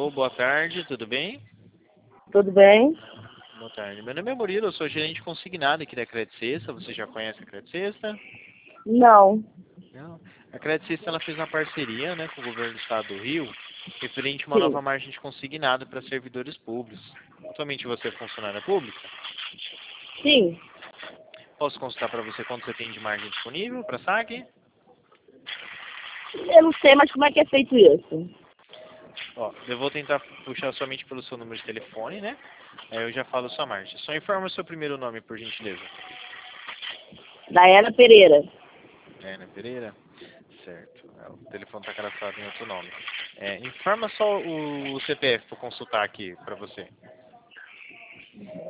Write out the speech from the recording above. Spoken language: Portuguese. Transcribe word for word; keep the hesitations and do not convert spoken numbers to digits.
Alô, boa tarde, tudo bem? Tudo bem? Boa tarde. Meu nome é Murilo, eu sou gerente consignado aqui da Credit Sexta. Você já conhece a Credit Sexta? Não. Não. A Credit Sexta ela fez uma parceria, né, com o governo do estado do Rio, referente a uma nova Sim. margem de consignado para servidores públicos. Atualmente você é funcionária pública? Sim. Posso consultar para você quanto você tem de margem disponível para saque? Eu não sei, mas como é que é feito isso? Ó, eu vou tentar puxar somente pelo seu número de telefone, né? Aí eu já falo a sua margem. Só informa o seu primeiro nome, por gentileza. Daiana Pereira. Ana Pereira? Certo. É, o telefone está cadastrado em outro nome. É, informa só o C P F para consultar aqui para você.